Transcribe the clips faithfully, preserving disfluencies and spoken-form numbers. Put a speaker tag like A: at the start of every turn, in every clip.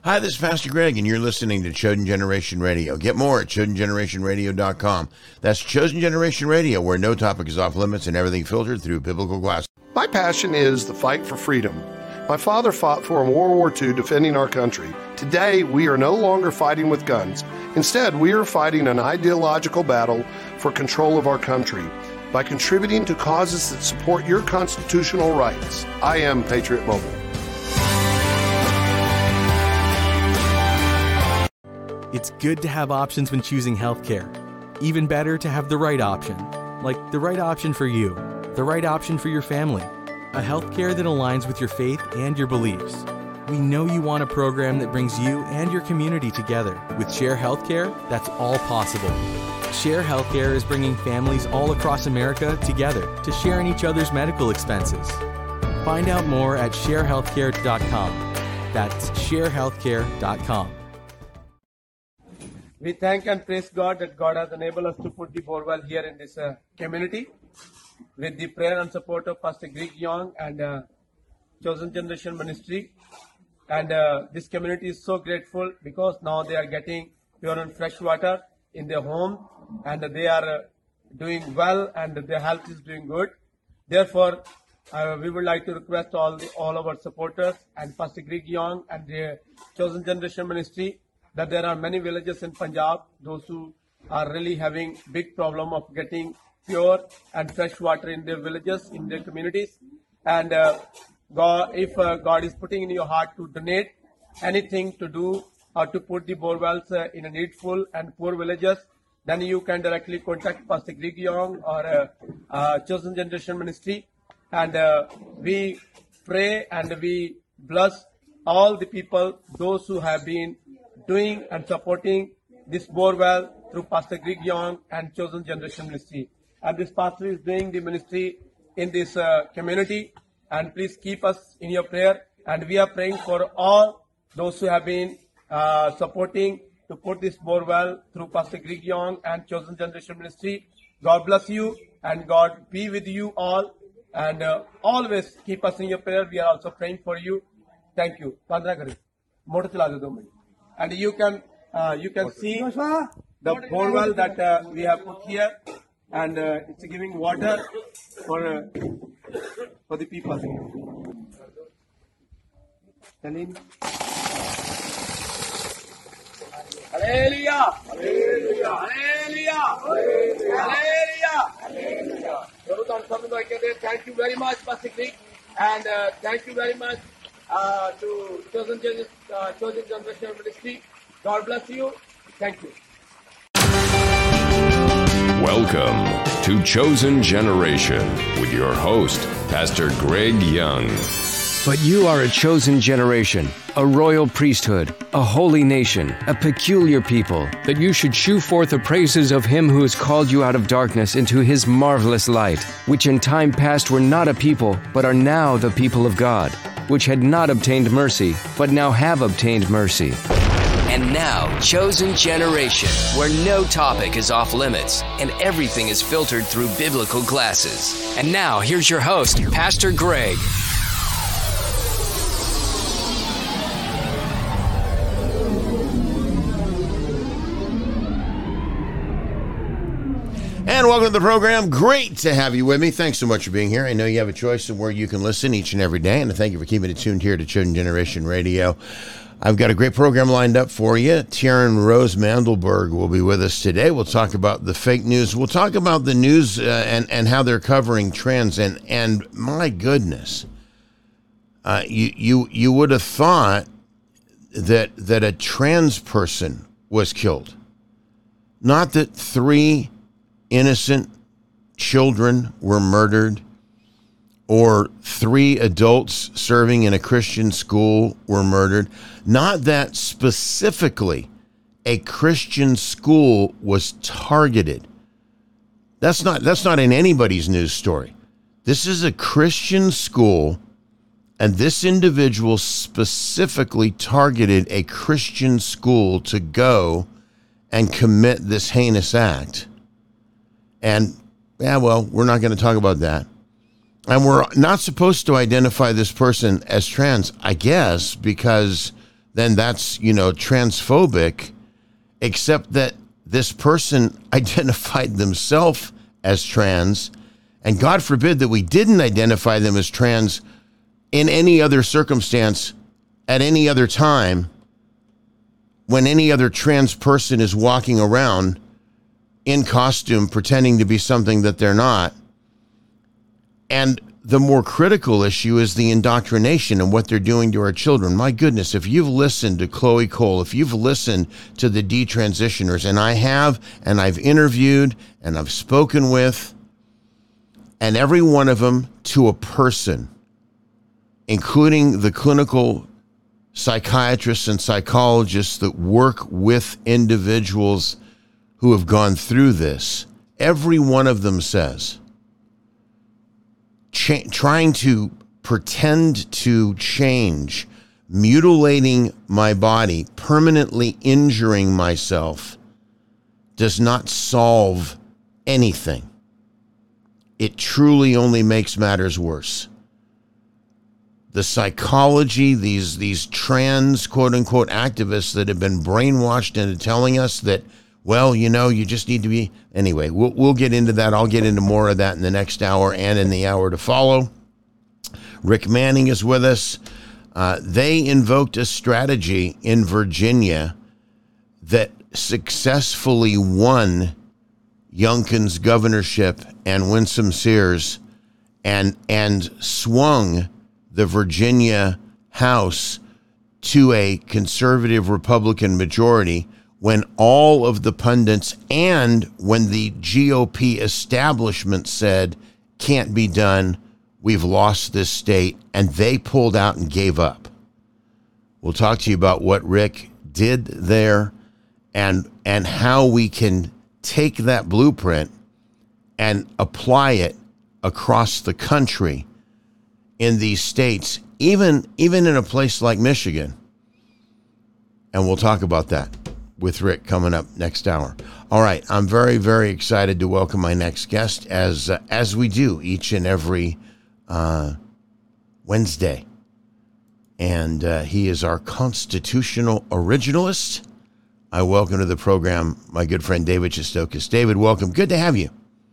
A: Hi, this is Pastor Greg, and you're listening to Chosen Generation Radio. Get more at chosen generation radio dot com. That's Chosen Generation Radio, where no topic is off limits and everything filtered through biblical glass.
B: My passion is the fight for freedom. My father fought for in World War Two defending our country. Today, we are no longer fighting with guns. Instead, we are fighting an ideological battle for control of our country by contributing to causes that support your constitutional rights. I am Patriot Mobile.
C: It's good to have options when choosing healthcare. Even better to have the right option. Like the right option for you, the right option for your family. A healthcare that aligns with your faith and your beliefs. We know you want a program that brings you and your community together. With Share Healthcare, that's all possible. Share Healthcare is bringing families all across America together to share in each other's medical expenses. Find out more at share healthcare dot com. That's share healthcare dot com.
D: We thank and praise God that God has enabled us to put the borewell here in this uh, community with the prayer and support of Pastor Greg Young and uh, Chosen Generation Ministry. And uh, this community is so grateful because now they are getting pure and fresh water in their home, and they are uh, doing well, and their health is doing good. Therefore, uh, we would like to request all the, all our supporters and Pastor Greg Young and the Chosen Generation Ministry that there are many villages in Punjab, those who are really having big problem of getting pure and fresh water in their villages, in their communities. And uh, God, if uh, God is putting in your heart to donate anything to do or to put the borewells uh, in a needful and poor villages, then you can directly contact Pastor Greg Young or uh, uh, Chosen Generation Ministry. And uh, we pray and we bless all the people, those who have been doing and supporting this borewell through Pastor Greg Young and Chosen Generation Ministry. And this pastor is doing the ministry in this uh, community. And please keep us in your prayer. And we are praying for all those who have been uh, supporting to put this borewell through Pastor Greg Young and Chosen Generation Ministry. God bless you and God be with you all. And uh, always keep us in your prayer. We are also praying for you. Thank you. And you can uh, you can see the borewell that uh, we have put here, and uh, it's giving water for uh, for the people. Hallelujah! Hallelujah! Hallelujah! Hallelujah! Thank you very much, Pastor Greg, and uh, thank you very much uh, to Chosen, uh, Chosen Generation Ministry. God bless you. Thank you.
E: Welcome to Chosen Generation with your host, Pastor Greg Young.
F: But you are a chosen generation, a royal priesthood, a holy nation, a peculiar people, that you should shew forth the praises of him who has called you out of darkness into his marvelous light, which in time past were not a people, but are now the people of God, which had not obtained mercy, but now have obtained mercy.
G: And now, Chosen Generation, where no topic is off limits and everything is filtered through biblical glasses. And now, here's your host, Pastor Greg.
A: And welcome to the program. Great to have you with me. Thanks so much for being here. I know you have a choice of where you can listen each and every day, and thank you for keeping it tuned here to Chosen Generation Radio. I've got a great program lined up for you. Taryn Rose Mandelberg will be with us today. We'll talk about the fake news. We'll talk about the news uh, and, and how they're covering trends. And, and my goodness, uh, you, you, you would have thought that, that a trans person was killed. Not that three innocent children were murdered, or three adults serving in a Christian school were murdered. Not that specifically a Christian school was targeted. That's not that's not in anybody's news story. This is a Christian school, and this individual specifically targeted a Christian school to go and commit this heinous act. And, yeah, well, we're not going to talk about that. And we're not supposed to identify this person as trans, I guess, because then that's, you know, transphobic, except that this person identified themselves as trans, and God forbid that we didn't identify them as trans in any other circumstance at any other time when any other trans person is walking around in costume pretending to be something that they're not. And the more critical issue is the indoctrination and what they're doing to our children. My goodness, if you've listened to Chloe Cole, if you've listened to the detransitioners, and I have, and I've interviewed, and I've spoken with, and every one of them to a person, including the clinical psychiatrists and psychologists that work with individuals who have gone through this, every one of them says, Ch- trying to pretend to change, mutilating my body, permanently injuring myself, does not solve anything. It truly only makes matters worse. The psychology, these these trans quote-unquote activists that have been brainwashed into telling us that, well, you know, you just need to be... Anyway, we'll, we'll get into that. I'll get into more of that in the next hour and in the hour to follow. Rick Manning is with us. Uh, they invoked a strategy in Virginia that successfully won Youngkin's governorship and Winsome Sears and and swung the Virginia House to a conservative Republican majority when all of the pundits and when the G O P establishment said, can't be done, we've lost this state, and they pulled out and gave up. We'll talk to you about what Rick did there and and how we can take that blueprint and apply it across the country in these states, even even in a place like Michigan. And we'll talk about that with Rick coming up next hour. All right, I'm very, very excited to welcome my next guest, as uh, as we do each and every uh, Wednesday. And uh, he is our constitutional originalist. I welcome to the program my good friend David Shestokas. David, welcome. Good to have you.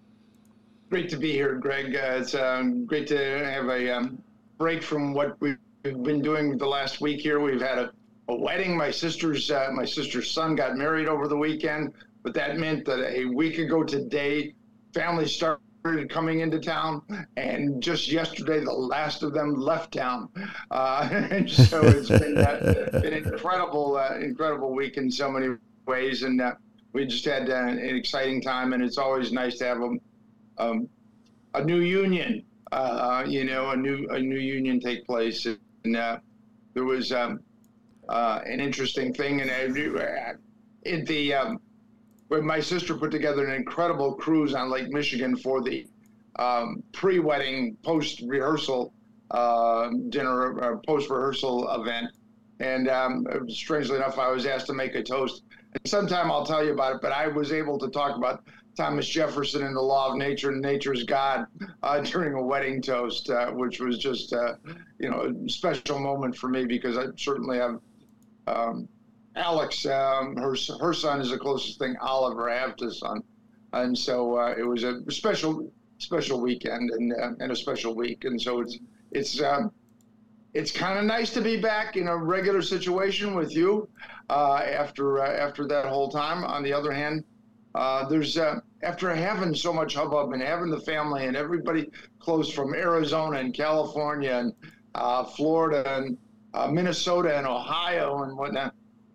H: Great to be here, Greg. Uh, it's um, great to have a um, break from what we've been doing the last week here. We've had a, a wedding. My sister's uh, my sister's son got married over the weekend, but that meant that a week ago today, families started coming into town, and just yesterday, the last of them left town. Uh, and so it's been uh, an incredible, uh, incredible week in so many ways, and uh, we just had uh, an exciting time. And it's always nice to have a Um, a new union, uh, you know, a new a new union take place, and uh, there was um, uh, an interesting thing, and uh, in the um, when my sister put together an incredible cruise on Lake Michigan for the um, pre-wedding, post-rehearsal uh, dinner, uh, post-rehearsal event, and um, strangely enough, I was asked to make a toast. And sometime I'll tell you about it, but I was able to talk about Thomas Jefferson and the law of nature and nature's God uh, during a wedding toast, uh, which was just, uh, you know, a special moment for me, because I certainly have um, Alex, um, her her son is the closest thing I'll ever have to son, and so uh, it was a special special weekend and uh, and a special week, and so it's it's um, it's kind of nice to be back in a regular situation with you uh, after uh, after that whole time. On the other hand, Uh, there's uh, after having so much hubbub and having the family and everybody close from Arizona and California and uh, Florida and uh, Minnesota and Ohio and whatnot,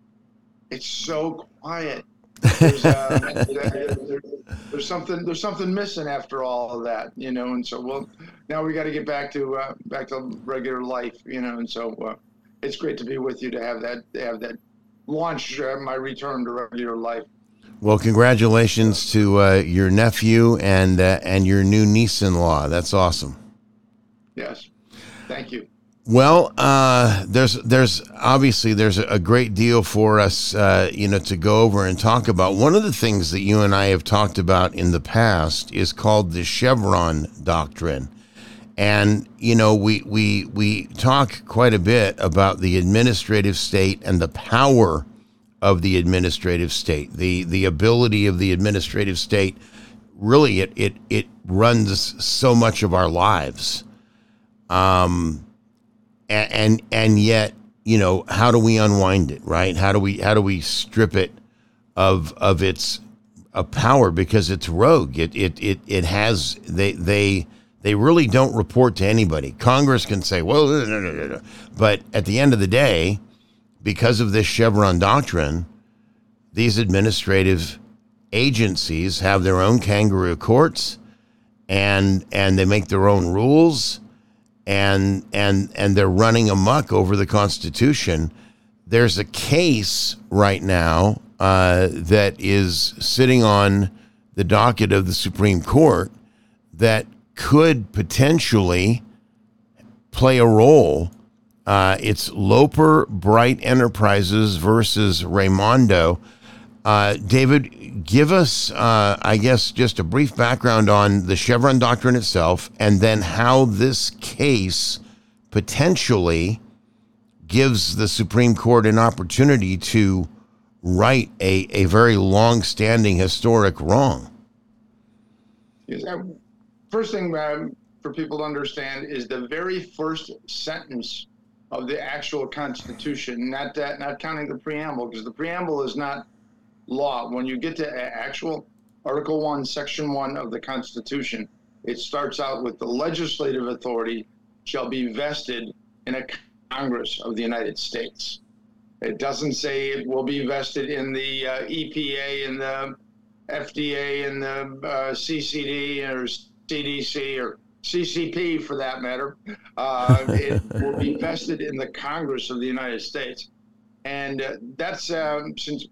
H: it's so quiet. There's, uh, there, there's something there's something missing after all of that, you know. And so, well, now we got to get back to uh, back to regular life, you know. And so, uh, it's great to be with you to have that to have that launch uh, my return to regular life.
A: Well, congratulations to uh, your nephew and uh, and your new niece-in-law. That's awesome.
H: Yes, thank you.
A: Well, uh, there's there's obviously there's a great deal for us, uh, you know, to go over and talk about. One of the things that you and I have talked about in the past is called the Chevron doctrine, And, you know, we, we, we talk quite a bit about the administrative state and the power of the administrative state, the, the ability of the administrative state. Really, it, it, it runs so much of our lives. Um, and, and, and yet, you know, how do we unwind it, right? How do we, how do we strip it of, of its uh, power? Because it's rogue. It, it, it, it has, they, they, they really don't report to anybody. Congress can say, well, no, no, no, no. But at the end of the day, because of this Chevron doctrine, these administrative agencies have their own kangaroo courts, and and they make their own rules, and and and they're running amok over the Constitution. There's a case right now uh, that is sitting on the docket of the Supreme Court that could potentially play a role. Uh, it's Loper Bright Enterprises versus Raimondo. Uh, David, give us, uh, I guess, just a brief background on the Chevron doctrine itself, and then how this case potentially gives the Supreme Court an opportunity to right a, a very long-standing historic wrong.
H: Yes, um, first thing um, for people to understand is the very first sentence of the actual Constitution, not that, not counting the preamble, because the preamble is not law. When you get to actual Article one, Section one of the Constitution, it starts out with the legislative authority shall be vested in a Congress of the United States. It doesn't say it will be vested in the uh, E P A and the F D A and the uh, C C D or C D C or C C P for that matter. Uh, it will be vested in the Congress of the United States. And uh, that's um, since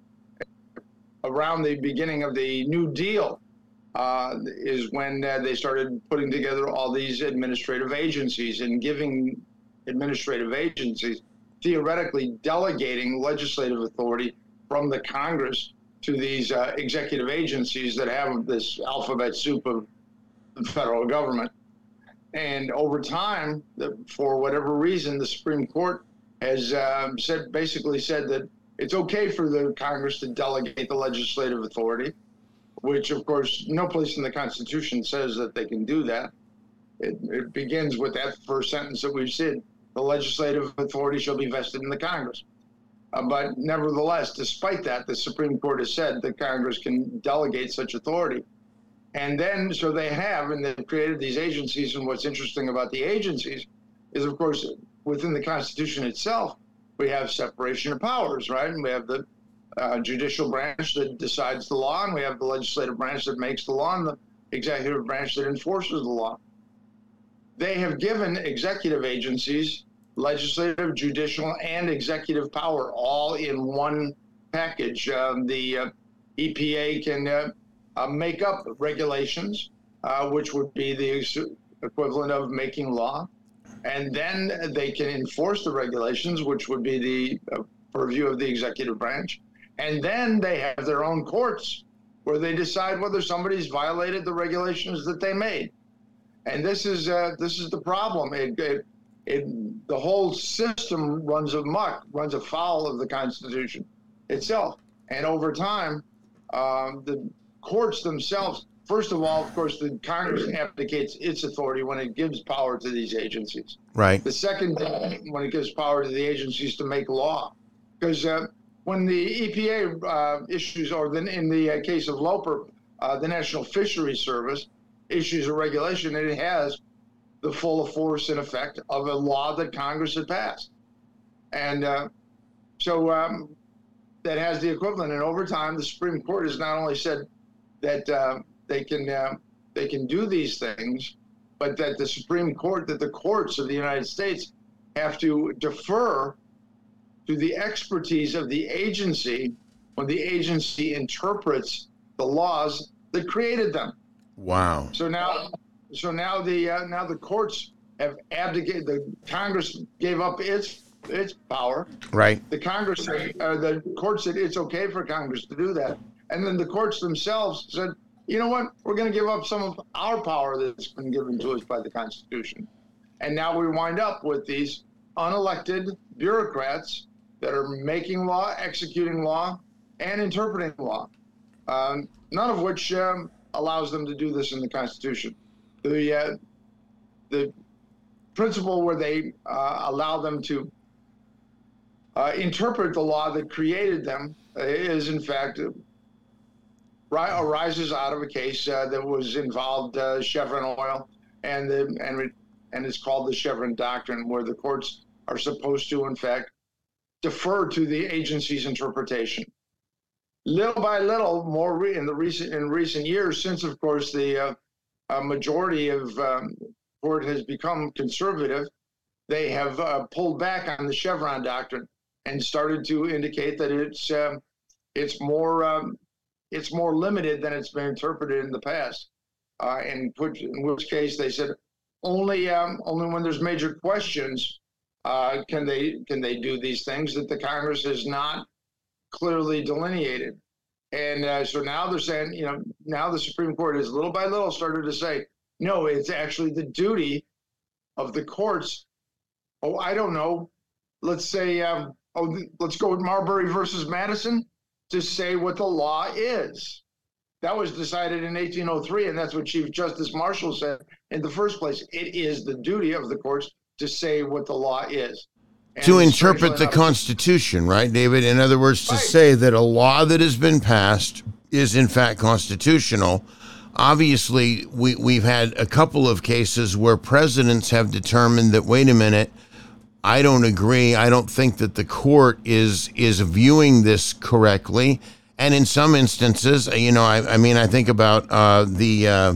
H: around the beginning of the New Deal uh, is when uh, they started putting together all these administrative agencies and giving administrative agencies, theoretically delegating legislative authority from the Congress to these uh, executive agencies that have this alphabet soup of the federal government. And over time, the, for whatever reason, the Supreme Court has uh, said, basically said that it's okay for the Congress to delegate the legislative authority, which, of course, no place in the Constitution says that they can do that. It, it begins with that first sentence that we've said, the legislative authority shall be vested in the Congress. Uh, but nevertheless, despite that, the Supreme Court has said that Congress can delegate such authority. And then, so they have, and they've created these agencies. And what's interesting about the agencies is, of course, within the Constitution itself, we have separation of powers, right? And we have the uh, judicial branch that decides the law, and we have the legislative branch that makes the law, and the executive branch that enforces the law. They have given executive agencies legislative, judicial, and executive power all in one package. Um, the uh, E P A can uh, uh, make up regulations, uh, which would be the equivalent of making law. And then they can enforce the regulations, which would be the uh, purview of the executive branch. And then they have their own courts where they decide whether somebody's violated the regulations that they made. And this is uh, this is the problem. It, it, it, the whole system runs amok, runs afoul of the Constitution itself. And over time, um, the courts themselves, first of all, of course, the Congress abdicates its authority when it gives power to these agencies.
A: Right.
H: The second thing, when it gives power to the agencies to make law. Because uh, when the E P A uh, issues, or then in the uh, case of Loper, uh, the National Fisheries Service issues a regulation, and it has the full force and effect of a law that Congress had passed. And uh, so um, that has the equivalent. And over time, the Supreme Court has not only said that uh, they can uh, they can do these things, but that the Supreme Court, that the courts of the United States have to defer to the expertise of the agency when the agency interprets the laws that created them.
A: Wow.
H: So now, so now the uh, now the courts have abdicated. The Congress gave up its its power.
A: Right.
H: The Congress, uh, the courts said it's okay for Congress to do that, and then the courts themselves said, you know what? We're going to give up some of our power that's been given to us by the Constitution. And now we wind up with these unelected bureaucrats that are making law, executing law, and interpreting law, um, none of which um, allows them to do this in the Constitution. The, uh, the principle where they uh, allow them to uh, interpret the law that created them is, in fact, uh, arises out of a case uh, that was involved uh, Chevron oil, and the, and and it's called the Chevron Doctrine, where the courts are supposed to, in fact, defer to the agency's interpretation. Little by little, more re- in the recent in recent years, since of course the uh, uh, majority of um, court has become conservative, they have uh, pulled back on the Chevron Doctrine and started to indicate that it's uh, it's more um, it's more limited than it's been interpreted in the past. Uh, and put, in which case they said only um, only when there's major questions uh, can they can they do these things that the Congress has not clearly delineated. And uh, so now they're saying, you know, now the Supreme Court has little by little started to say, no, it's actually the duty of the courts. Oh, I don't know. Let's say, um, oh, let's go with Marbury versus Madison to say what the law is. That was decided in eighteen oh three, and that's what Chief Justice Marshall said in the first place. It is the duty of the courts to say what the law is. And
A: to interpret the Constitution, right, David? In other words, to right. say that a law that has been passed is in fact constitutional. Obviously, we, we've had a couple of cases where presidents have determined that, wait a minute, I don't agree. I don't think that the court is is viewing this correctly. And in some instances, you know, I, I mean, I think about uh, the, uh,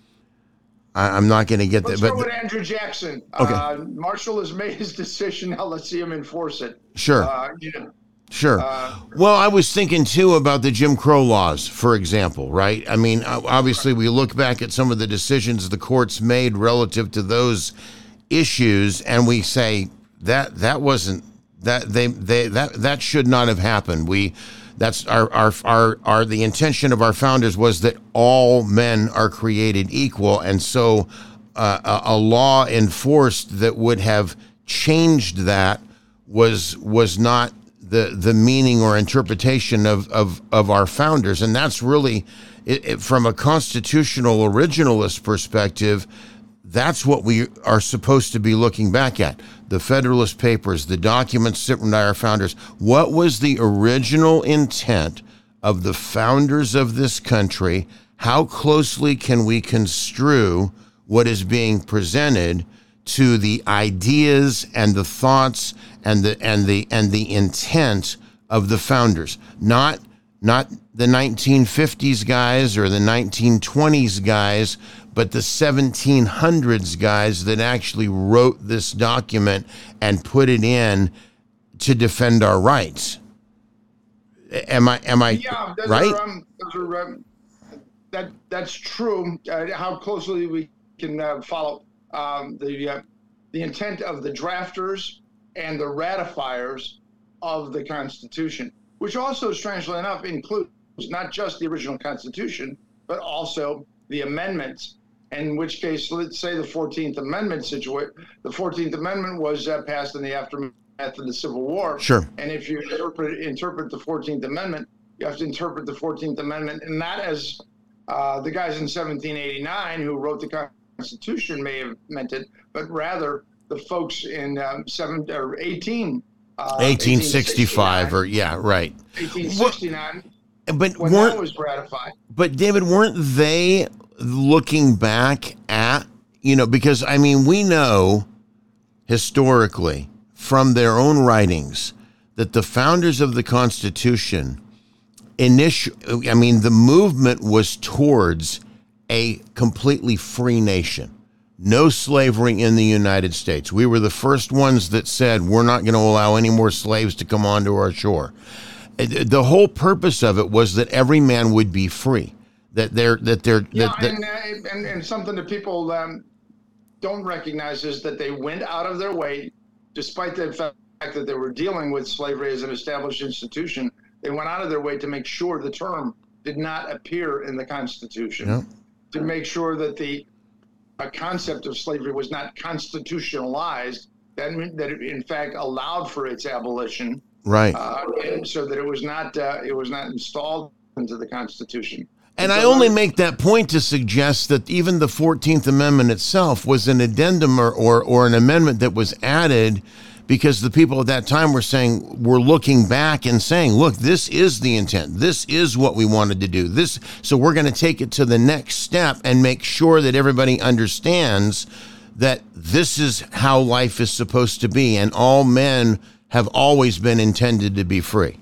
A: I, I'm not going to get that.
H: Let's
A: but
H: go with Andrew Jackson.
A: Okay.
H: Uh, Marshall has made his decision. Now let's see him enforce it.
A: Sure.
H: Uh, you know,
A: Sure.
H: Uh,
A: well, I was thinking, too, about the Jim Crow laws, for example, right? I mean, obviously, we look back at some of the decisions the courts made relative to those issues, and we say that that wasn't, that they, they that that should not have happened. We, that's our, our, our, our, the intention of our founders was that all men are created equal, and so uh, a, a law enforced that would have changed that was was not the the meaning or interpretation of, of, of our founders. And that's really, it, it, from a constitutional originalist perspective, that's what we are supposed to be looking back at. The Federalist Papers, the documents written by our founders. What was the original intent of the founders of this country? How closely can we construe what is being presented to the ideas and the thoughts and the and the and the intent of the founders, not not the nineteen fifties guys or the nineteen twenties guys, but the seventeen hundreds guys that actually wrote this document and put it in to defend our rights. Am I am I
H: yeah, those
A: right?
H: Are, um, those are, um, that that's true. Uh, how closely we can uh, follow um, the uh, the intent of the drafters and the ratifiers of the Constitution, which also, strangely enough, includes not just the original Constitution, but also the amendments. In which case, let's say the fourteenth Amendment situation. The fourteenth Amendment was uh, passed in the aftermath of the Civil War.
A: Sure.
H: And if you interpret interpret the fourteenth Amendment, you have to interpret the fourteenth Amendment, and not as uh, the guys in seventeen eighty-nine who wrote the Constitution may have meant it, but rather the folks in um, seven or eighteen. Uh,
A: eighteen sixty-five, or yeah, right.
H: eighteen sixty-nine.
A: But
H: when
A: weren't,
H: that was ratified.
A: But David, weren't they looking back at, you know, because I mean, we know historically from their own writings that the founders of the Constitution, initial, I mean, the movement was towards a completely free nation. No slavery in the United States. We were the first ones that said we're not going to allow any more slaves to come onto our shore. The whole purpose of it was that every man would be free. That they're that they're
H: yeah,
A: that, that,
H: and, uh, and and something that people um, don't recognize is that they went out of their way, despite the fact that they were dealing with slavery as an established institution. They went out of their way to make sure the term did not appear in the Constitution,
A: yeah.
H: to make sure that the a concept of slavery was not constitutionalized, that, that it in fact allowed for its abolition.
A: Right.
H: Uh, and so that it was not uh, it was not installed into the Constitution.
A: And
H: so
A: I only make that point to suggest that even the fourteenth Amendment itself was an addendum or, or, or an amendment that was added because the people at that time were saying, were looking back and saying, look, this is the intent. This is what we wanted to do. This, so we're going to take it to the next step and make sure that everybody understands that this is how life is supposed to be. And all men have always been intended to be free.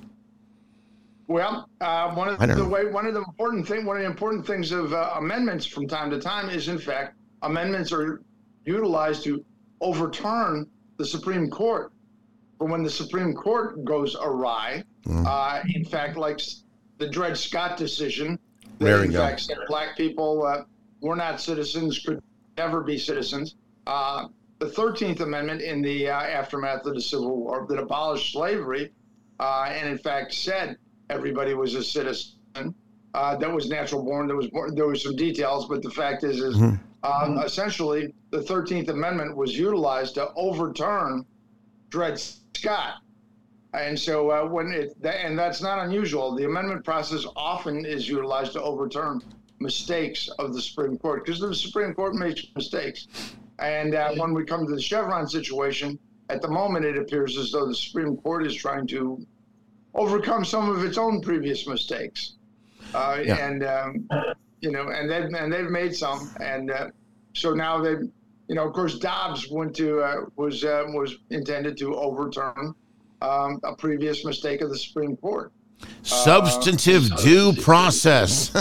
H: Well, uh, one of
A: I don't
H: the
A: know.
H: way, one of the important thing, one of the important things of uh, amendments from time to time is, in fact, amendments are utilized to overturn the Supreme Court. But when the Supreme Court goes awry,
A: Mm.
H: uh, in fact, like s- the Dred Scott decision, that
A: There we
H: in
A: go.
H: fact said black people uh, were not citizens, could never be citizens. Uh, the thirteenth Amendment in the uh, aftermath of the Civil War that abolished slavery, uh, and in fact said everybody was a citizen. Uh, that was natural born. There was born, there was some details, but the fact is, is
A: Mhm.
H: um, essentially the thirteenth Amendment was utilized to overturn Dred Scott. And so uh, when it, and that's not unusual. The amendment process often is utilized to overturn mistakes of the Supreme Court because the Supreme Court makes mistakes. And uh, when we come to the Chevron situation, at the moment, it appears as though the Supreme Court is trying to overcome some of its own previous mistakes. Uh,
A: Yeah.
H: And, um, you know, and they've, and they've made some. And uh, so now they, you know, of course, Dobbs went to, uh, was, uh, was intended to overturn um, a previous mistake of the Supreme Court.
A: Substantive
H: Uh,
A: due process.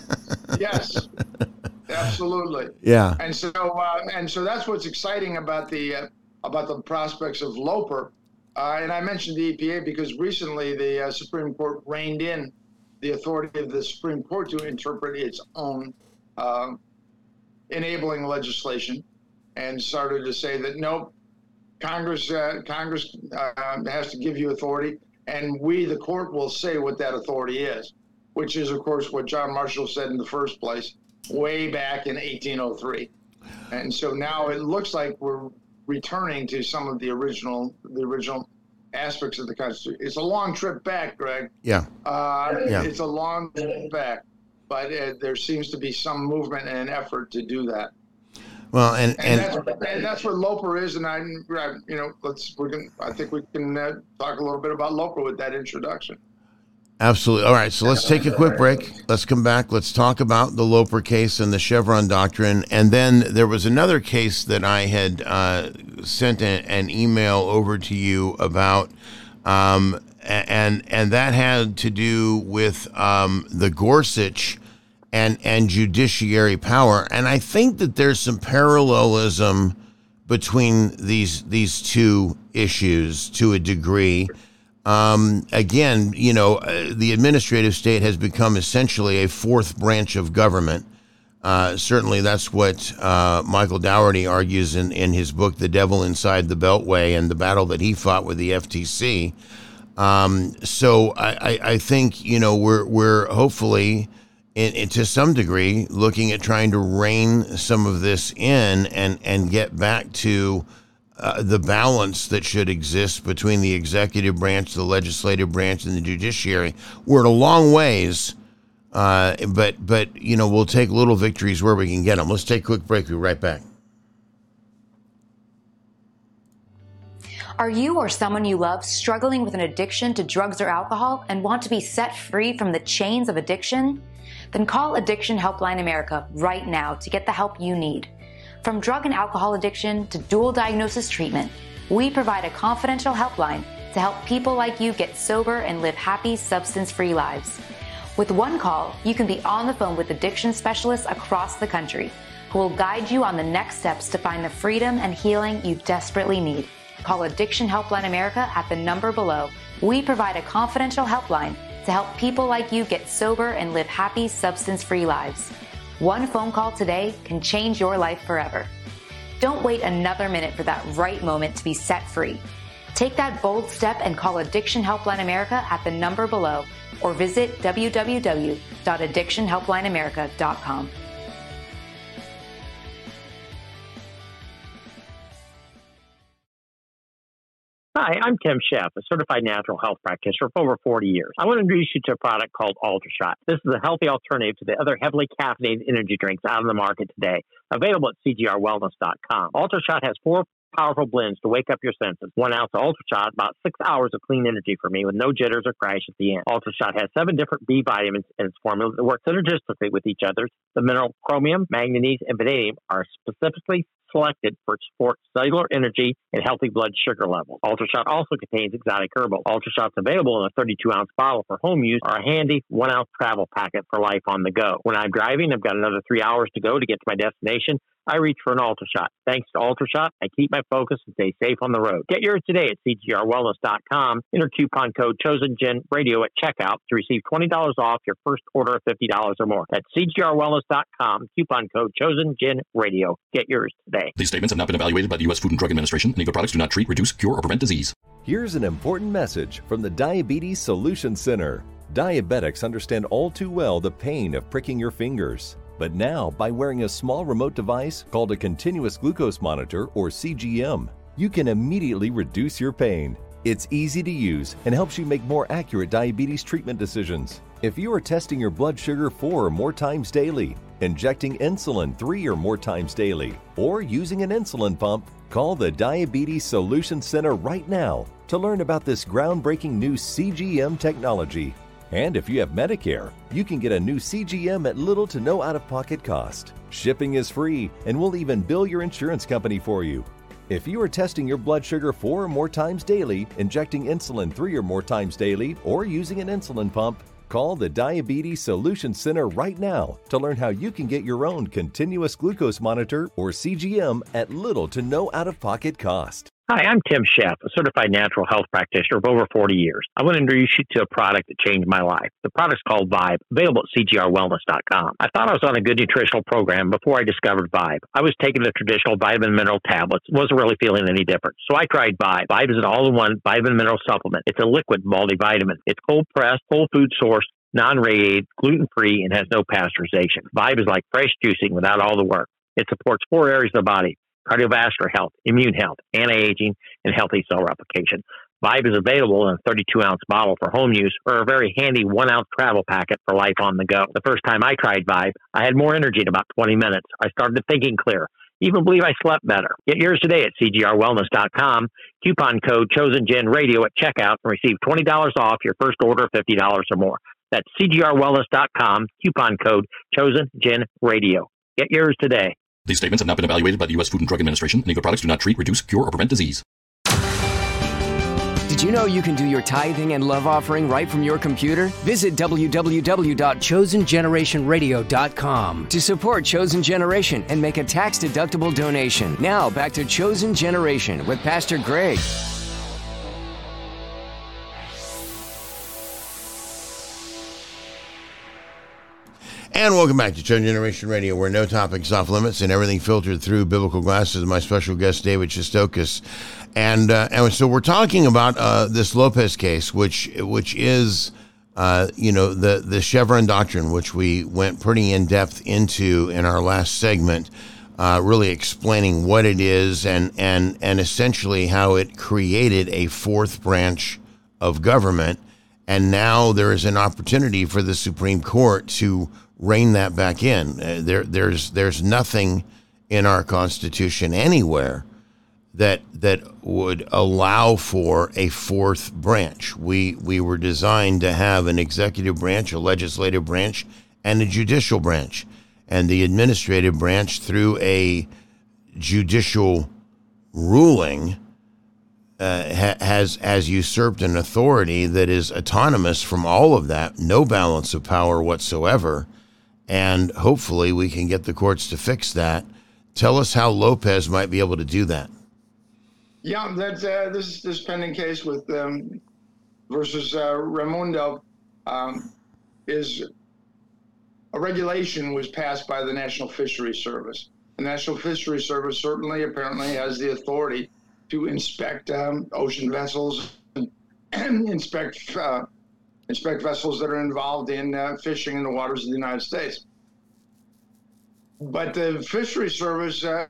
H: Yes, absolutely.
A: Yeah.
H: And so, uh, and so that's what's exciting about the uh, about the prospects of Loper. Uh, and I mentioned the E P A because recently the uh, Supreme Court reined in the authority of the Supreme Court to interpret its own uh, enabling legislation, and started to say that nope, Congress uh, Congress uh, has to give you authority, and we, the court, will say what that authority is, which is, of course, what John Marshall said in the first place, way back in eighteen oh three. And so now it looks like we're returning to some of the original, the original aspects of the Constitution. It's a long trip back, Greg.
A: Yeah.
H: Uh,
A: Yeah.
H: It's a long trip back, but uh, there seems to be some movement and an effort to do that.
A: Well, and,
H: And,
A: and
H: that's, and that's what Loper is. And I, you know, let's, we can, I think we can uh, talk a little bit about Loper with that introduction.
A: absolutely. All right. So let's take a quick break. Let's come back. Let's talk about the Loper case and the Chevron doctrine. And then there was another case that I had uh, sent a, an email over to you about. Um, and, and that had to do with um, the Gorsuch and and judiciary power. And I think that there's some parallelism between these these two issues to a degree. Um, again, you know, uh, the administrative state has become essentially a fourth branch of government. Uh, certainly that's what uh, Michael Dougherty argues in, in his book, The Devil Inside the Beltway, and the battle that he fought with the F T C. Um, so I, I, I think, you know, we're we're hopefully, in, in, to some degree, looking at trying to rein some of this in and, and get back to uh, the balance that should exist between the executive branch, the legislative branch, and the judiciary. We're a long ways, uh, but, but you know, we'll take little victories where we can get them. Let's take a quick break. We'll be right back.
I: Are you or someone you love struggling with an addiction to drugs or alcohol and want to be set free from the chains of addiction? Then call Addiction Helpline America right now to get the help you need. From drug and alcohol addiction to dual diagnosis treatment, we provide a confidential helpline to help people like you get sober and live happy, substance-free lives. With one call, you can be on the phone with addiction specialists across the country who will guide you on the next steps to find the freedom and healing you desperately need. Call Addiction Helpline America at the number below. We provide a confidential helpline to help people like you get sober and live happy, substance-free lives. One phone call today can change your life forever. Don't wait another minute for that right moment to be set free. Take that bold step and call Addiction Helpline America at the number below, or visit w w w dot addiction helpline america dot com.
J: Hi, I'm Tim Sheff, a certified natural health practitioner for over forty years. I want to introduce you to a product called UltraShot. This is a healthy alternative to the other heavily caffeinated energy drinks out on the market today, available at c g r wellness dot com. UltraShot has four powerful blends to wake up your senses. One ounce of UltraShot, about six hours of clean energy for me with no jitters or crash at the end. UltraShot has seven different B vitamins in its formula that work synergistically with each other. The mineral chromium, manganese, and vanadium are specifically selected for support cellular energy and healthy blood sugar levels. UltraShot also contains exotic herbal. UltraShot's available in a thirty-two ounce bottle for home use or a handy one ounce travel packet for life on the go. When I'm driving, I've got another three hours to go to get to my destination. I reach for an UltraShot. Thanks to UltraShot, I keep my focus and stay safe on the road. Get yours today at c g r wellness dot com. Enter coupon code ChosenGen Radio at checkout to receive twenty dollars off your first order of fifty dollars or more. That's c g r wellness dot com. Coupon code ChosenGen Radio. Get yours today.
K: These statements have not been evaluated by the U S Food and Drug Administration, and legal products do not treat, reduce, cure, or prevent disease.
L: Here's an important message from the Diabetes Solution Center. Diabetics understand all too well the pain of pricking your fingers. But now, by wearing a small remote device called a continuous glucose monitor, or C G M, you can immediately reduce your pain. It's easy to use and helps you make more accurate diabetes treatment decisions. If you are testing your blood sugar four or more times daily, injecting insulin three or more times daily, or using an insulin pump, call the Diabetes Solution Center right now to learn about this groundbreaking new C G M technology. And if you have Medicare, you can get a new C G M at little to no out-of-pocket cost. Shipping is free, and we'll even bill your insurance company for you. If you are testing your blood sugar four or more times daily, injecting insulin three or more times daily, or using an insulin pump, call the Diabetes Solution Center right now to learn how you can get your own continuous glucose monitor, or C G M, at little to no out-of-pocket cost.
J: Hi, I'm Tim Sheff, a certified natural health practitioner for over forty years. I want to introduce you to a product that changed my life. The product's called Vibe, available at c g r wellness dot com. I thought I was on a good nutritional program before I discovered Vibe. I was taking the traditional vitamin mineral tablets, wasn't really feeling any different. So I tried Vibe. Vibe is an all-in-one vitamin mineral supplement. It's a liquid multivitamin. It's cold-pressed, whole food sourced, non-radiated, gluten-free, and has no pasteurization. Vibe is like fresh juicing without all the work. It supports four areas of the body: cardiovascular health, immune health, anti-aging, and healthy cell replication. Vibe is available in a thirty-two ounce bottle for home use or a very handy one ounce travel packet for life on the go. The first time I tried Vibe, I had more energy in about twenty minutes. I started thinking clear. Even believe I slept better. Get yours today at c g r wellness dot com. Coupon code ChosenGen Radio at checkout and receive twenty dollars off your first order of fifty dollars or more. That's c g r wellness dot com. Coupon code ChosenGen Radio. Get yours today.
K: These statements have not been evaluated by the U S Food and Drug Administration, and legal products do not treat, reduce, cure, or prevent disease.
G: Did you know you can do your tithing and love offering right from your computer? Visit w w w dot chosen generation radio dot com to support Chosen Generation and make a tax-deductible donation. Now, back to Chosen Generation with Pastor Greg.
A: And welcome back to Chosen Generation Radio, where no topic's off limits and everything filtered through biblical glasses. My special guest, David Shestokas. And uh, and so we're talking about uh, this Lopez case, which which is, uh, you know, the, the Chevron doctrine, which we went pretty in-depth into in our last segment, uh, really explaining what it is and, and, and essentially how it created a fourth branch of government. And now there is an opportunity for the Supreme Court to rein that back in. Uh, there, there's there's nothing in our Constitution anywhere that that would allow for a fourth branch. We we were designed to have an executive branch, a legislative branch, and a judicial branch. And the administrative branch, through a judicial ruling, uh, ha- has has usurped an authority that is autonomous from all of that, no balance of power whatsoever. And hopefully we can get the courts to fix that. Tell us how Lopez might be able to do that.
H: Yeah, that's uh, this this pending case with um, versus uh, Raimundo um, is a regulation was passed by the National Fisheries Service. The National Fisheries Service certainly apparently has the authority to inspect um, ocean vessels and inspect uh, inspect vessels that are involved in uh, fishing in the waters of the United States. But the Fisheries Service, uh,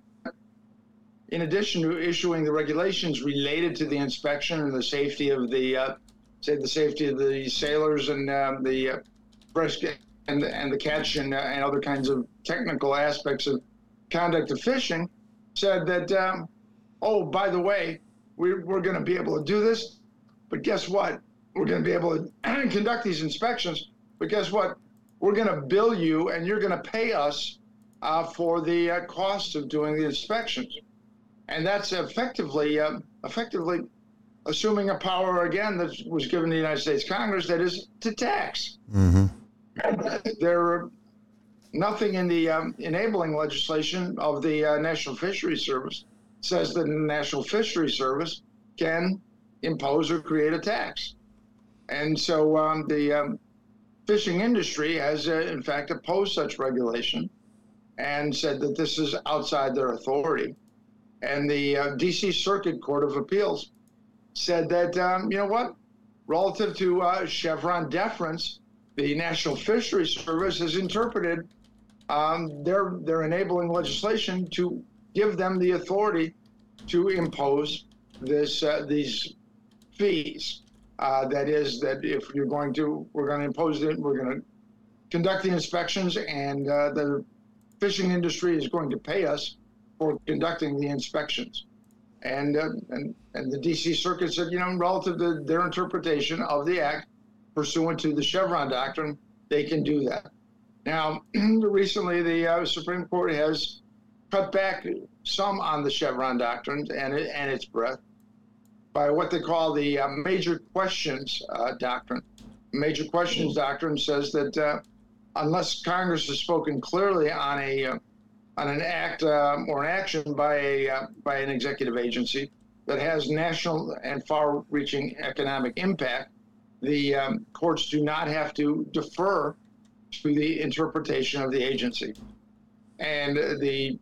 H: in addition to issuing the regulations related to the inspection and the safety of the, uh, say, the safety of the sailors and uh, the uh, fresh and and the catch and, uh, and other kinds of technical aspects of conduct of fishing, said that, um, oh, by the way, we're, we're going to be able to do this, but guess what? We're going to be able to conduct these inspections, but guess what? We're going to bill you and you're going to pay us uh, for the uh, cost of doing the inspections. And that's effectively, uh, effectively assuming a power, again, that was given to the United States Congress, that is to tax.
A: Mm-hmm.
H: There, nothing in the um, enabling legislation of the uh, National Fisheries Service says that the National Fisheries Service can impose or create a tax. And so um, the um, fishing industry has, uh, in fact, opposed such regulation and said that this is outside their authority. And the uh, D C Circuit Court of Appeals said that, um, you know what, relative to uh, Chevron deference, the National Fisheries Service has interpreted um, their, their enabling legislation to give them the authority to impose this uh, these fees. Uh, that is, that if you're going to, we're going to impose it, we're going to conduct the inspections, and uh, the fishing industry is going to pay us for conducting the inspections. And uh, and and the D C Circuit said, you know, relative to their interpretation of the act, pursuant to the Chevron doctrine, they can do that. Now, recently, the uh, Supreme Court has cut back some on the Chevron doctrine and it, and its breadth by what they call the uh, major questions uh, doctrine. Major questions doctrine says that uh, unless Congress has spoken clearly on a uh, on an act uh, or an action by a uh, by an executive agency that has national and far-reaching economic impact, the um, courts do not have to defer to the interpretation of the agency. And the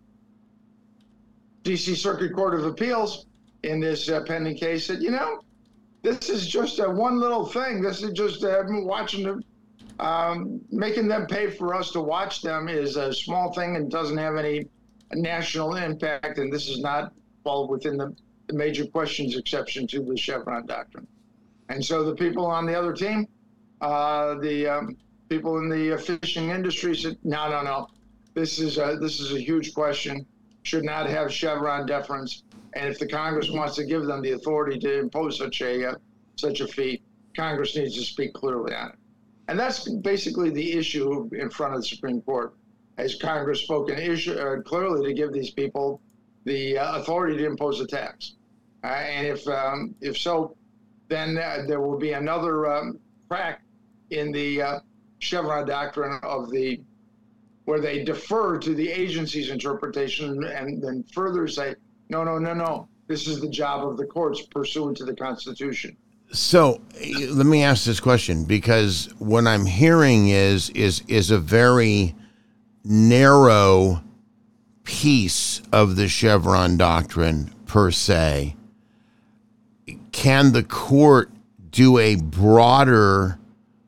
H: D C Circuit Court of Appeals in this uh, pending case said, you know, this is just a one little thing. This is just uh, watching them, um, making them pay for us to watch them is a small thing and doesn't have any national impact. And this is not fall within the, the major questions exception to the Chevron doctrine. And so the people on the other team, uh, the um, people in the fishing industry said, no, no, no, this is a, this is a huge question, should not have Chevron deference. And if the Congress wants to give them the authority to impose such a uh, such a fee, Congress needs to speak clearly on it. And that's basically the issue in front of the Supreme Court. Has Congress spoken issue, uh, clearly to give these people the uh, authority to impose a tax? Uh, and if um, if so, then uh, there will be another um, crack in the uh, Chevron doctrine of the where they defer to the agency's interpretation and then further say, no, no, no, no. This is the job of the courts pursuant to the Constitution.
A: So let me ask this question, because what I'm hearing is is is a very narrow piece of the Chevron doctrine per se. Can the court do a broader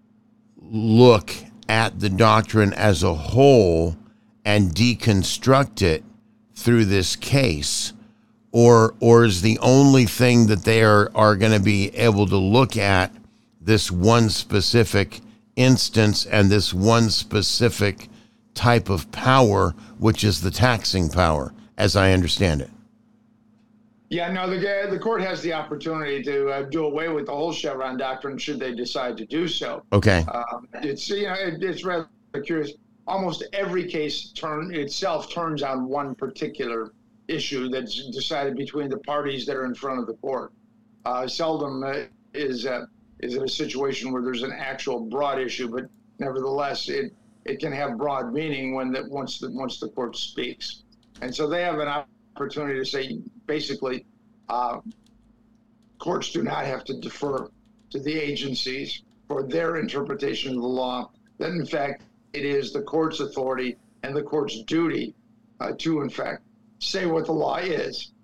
A: look at the doctrine as a whole and deconstruct it through this case? Or or is the only thing that they are, are going to be able to look at this one specific instance and this one specific type of power, which is the taxing power, as I understand it?
H: Yeah, no, the the court has the opportunity to uh, do away with the whole Chevron doctrine should they decide to do so.
A: Okay.
H: Um, it's you know it, it's rather curious. Almost every case turn itself turns on one particular issue that's decided between the parties that are in front of the court. Uh, seldom uh, is uh, is it a situation where there's an actual broad issue, but nevertheless, it it can have broad meaning when that once the once the court speaks, and so they have an opportunity to say basically, uh, courts do not have to defer to the agencies for their interpretation of the law. That in fact it is the court's authority and the court's duty uh, to in fact say what the law is.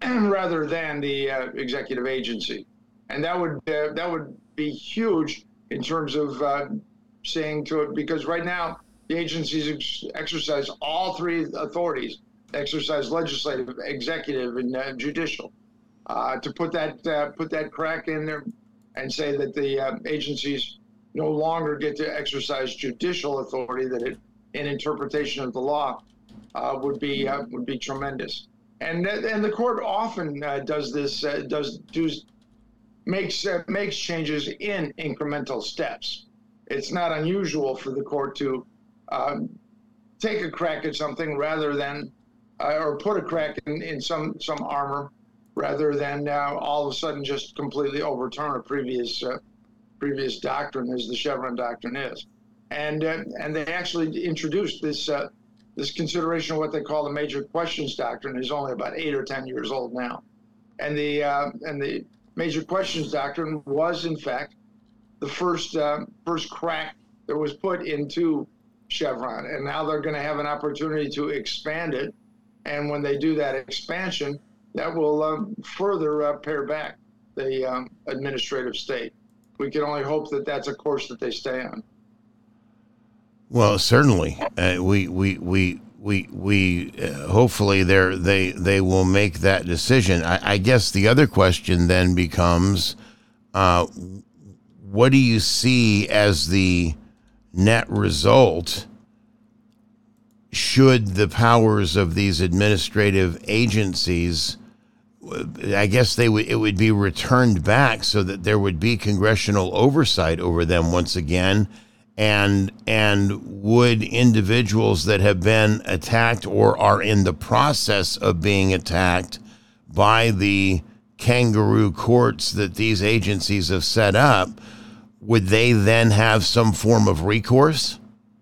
H: rather than the uh, executive agency. And that would uh, that would be huge in terms of uh, saying to it, because right now the agencies ex- exercise all three authorities, exercise legislative, executive, and uh, judicial. Uh, to put that uh, put that crack in there and say that the uh, agencies no longer get to exercise judicial authority, that it, in interpretation of the law, uh, would be uh, would be tremendous. And and the court often uh, does this uh, does does makes uh, makes changes in incremental steps. It's not unusual for the court to um, take a crack at something rather than uh, or put a crack in, in some some armor rather than uh, all of a sudden just completely overturn a previous uh, previous doctrine, as the Chevron doctrine is. And uh, and they actually introduced this uh, this consideration of what they call the major questions doctrine is only about eight or ten years old now. And the uh, and the major questions doctrine was in fact the first uh, first crack that was put into Chevron. And now they're going to have an opportunity to expand it. And when they do that expansion, that will um, further uh, pare back the um, administrative state. We can only hope that that's a course that they stay on.
A: Well, certainly, uh, we we we we we uh, hopefully they they they will make that decision. I, I guess the other question then becomes, uh, what do you see as the net result? Should the powers of these administrative agencies, I guess they would it would be returned back so that there would be congressional oversight over them once again, and and would individuals that have been attacked or are in the process of being attacked by the kangaroo courts that these agencies have set up, would they then have some form of recourse?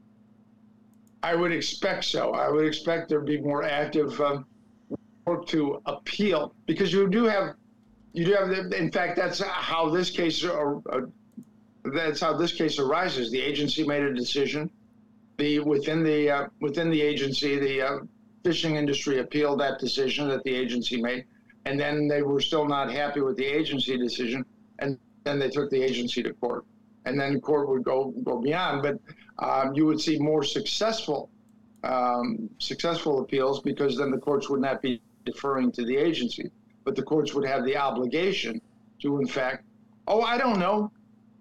H: I would expect so. I would expect there'd be more active um, work to appeal, because you do have, you do have. The, in fact, that's how this case, or uh, that's how this case arises. The agency made a decision. The within the uh, within the agency, the uh, fishing industry appealed that decision that the agency made, and then they were still not happy with the agency decision, and then they took the agency to court, and then the court would go go beyond, but. Um, you would see more successful um, successful appeals, because then the courts would not be deferring to the agency, but the courts would have the obligation to, in fact, oh, I don't know,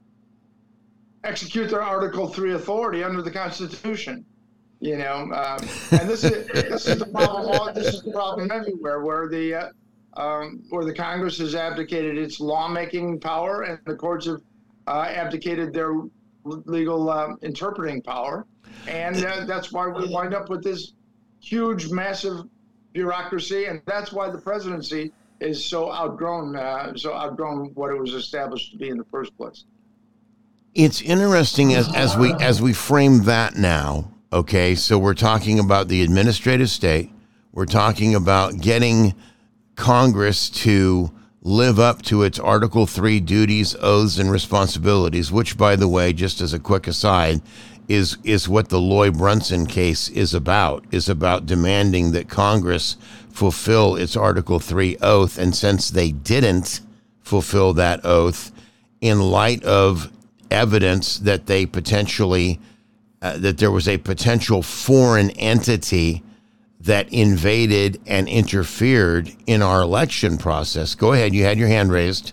H: execute their Article three authority under the Constitution. You know, um, and this is this is the problem. This is the problem everywhere, where the uh, um, where the Congress has abdicated its lawmaking power, and the courts have uh, abdicated their legal uh, interpreting power, and uh, that's why we wind up with this huge, massive bureaucracy, and that's why the presidency is so outgrown, uh, so outgrown what it was established to be in the first place.
A: It's interesting as as we as we frame that now. Okay, so we're talking about the administrative state. We're talking about getting Congress to live up to its Article three duties, oaths, and responsibilities, which, by the way, just as a quick aside, is is what the Loy Brunson case is about, is about demanding that Congress fulfill its Article three oath. And since they didn't fulfill that oath, in light of evidence that they potentially, uh, that there was a potential foreign entity that invaded and interfered in our election process. Go ahead. You had your hand raised.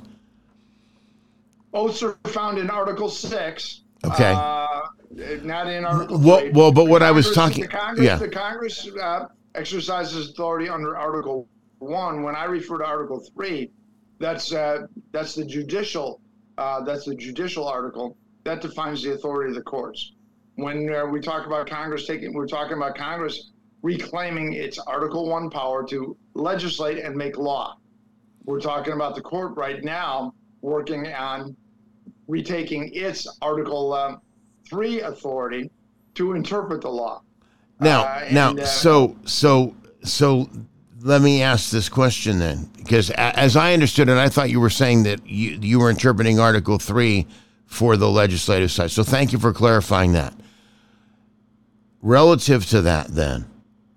H: Oaths are found in Article six.
A: Okay.
H: Uh, not in Article
A: well,
H: three.
A: well, but
H: the
A: what
H: Congress,
A: I was talking,
H: the Congress,
A: yeah.
H: the Congress uh, exercises authority under Article one. When I refer to Article three, that's uh, that's the judicial, uh, that's the judicial article that defines the authority of the courts. When uh, we talk about Congress taking, we're talking about Congress reclaiming its Article one power to legislate and make law. We're talking about the court right now working on retaking its Article um, three authority to interpret the law.
A: Now,
H: uh, and,
A: now,
H: uh,
A: so, so, so let me ask this question then, because as I understood it, I thought you were saying that you, you were interpreting Article three for the legislative side. So thank you for clarifying that. Relative to that then,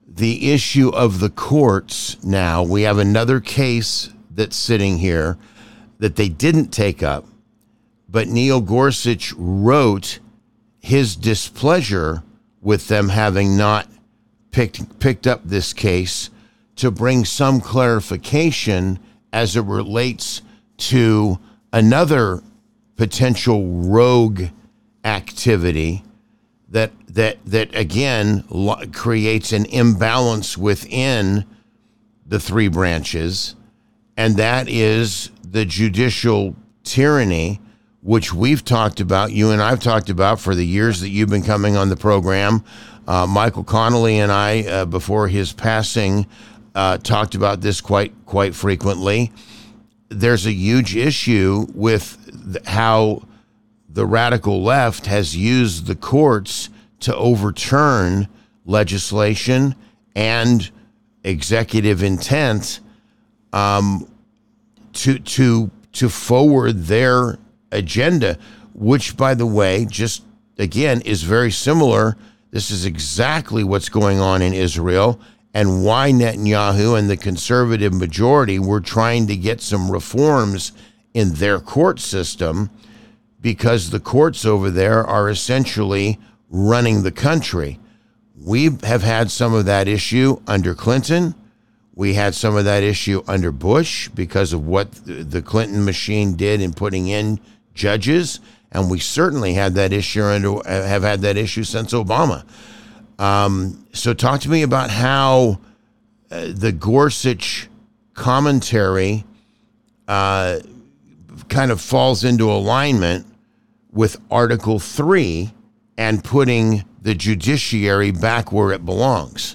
A: the issue of the courts now. We have another case that's sitting here that they didn't take up, but Neil Gorsuch wrote his displeasure with them having not picked picked up this case to bring some clarification as it relates to another potential rogue activity that that that again lo- creates an imbalance within the three branches, and that is the judicial tyranny, which we've talked about, you and I've talked about for the years that you've been coming on the program. Uh, Michael Connolly and I, uh, before his passing, uh, talked about this quite quite frequently. There's a huge issue with th- how the radical left has used the courts to overturn legislation and executive intent um, to to to forward their agenda, which, by the way, just again is very similar. This is exactly what's going on in Israel, and why Netanyahu and the conservative majority were trying to get some reforms in their court system, because the courts over there are essentially running the country. We have had some of that issue under Clinton. We had some of that issue under Bush because of what the Clinton machine did in putting in judges, and we certainly had that issue under, have had that issue since Obama. Um, so talk to me about how uh, the Gorsuch commentary uh, kind of falls into alignment with Article three and putting the judiciary back where it belongs.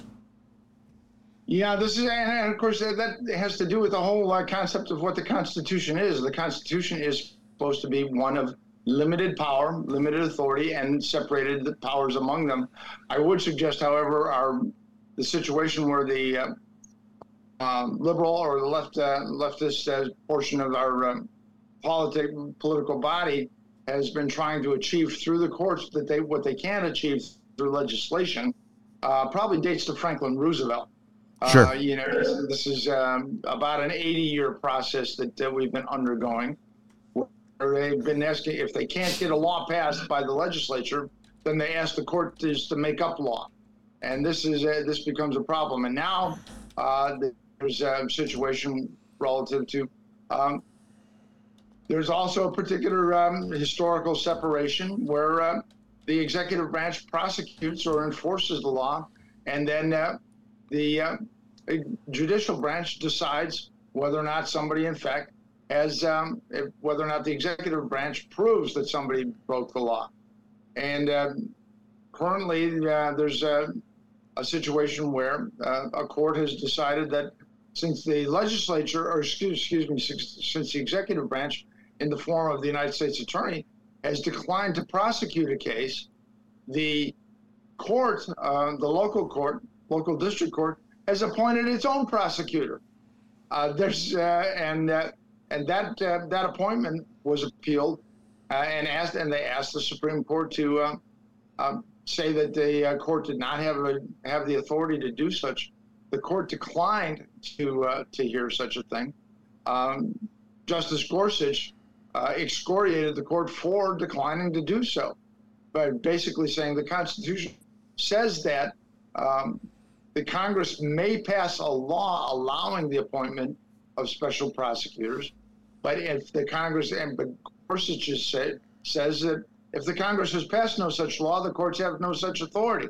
H: Yeah, this is, and of course, that has to do with the whole uh, concept of what the Constitution is. The Constitution is supposed to be one of limited power, limited authority, and separated the powers among them. I would suggest, however, our the situation where the uh, uh, liberal or the left uh, leftist uh, portion of our uh, politic political body has been trying to achieve through the courts that they what they can achieve through legislation uh, probably dates to Franklin Roosevelt.
A: Sure.
H: Uh, you know, this, this is um, about an eighty-year process that uh, we've been undergoing, where they've been asking if they can't get a law passed by the legislature, then they ask the court to, to make up law, and this is uh, this becomes a problem. And now uh, there's a situation relative to. Um, there's also a particular um, historical separation where uh, the executive branch prosecutes or enforces the law, and then uh, the uh, judicial branch decides whether or not somebody, in fact, has um, if, whether or not the executive branch proves that somebody broke the law. And uh, currently, uh, there's a, a situation where uh, a court has decided that since the legislature, or excuse, excuse me, since, since the executive branch, in the form of the United States Attorney, has declined to prosecute a case, the court, uh, the local court, local district court, has appointed its own prosecutor. Uh, there's uh, and uh, and that uh, that appointment was appealed, uh, and asked, and they asked the Supreme Court to uh, uh, say that the uh, court did not have a, have the authority to do such. The court declined to uh, to hear such a thing. Um, Justice Gorsuch uh, excoriated the court for declining to do so, by basically saying the Constitution says that. Um, The Congress may pass a law allowing the appointment of special prosecutors, but if the Congress, and but Gorsuch just said, says that if the Congress has passed no such law, the courts have no such authority,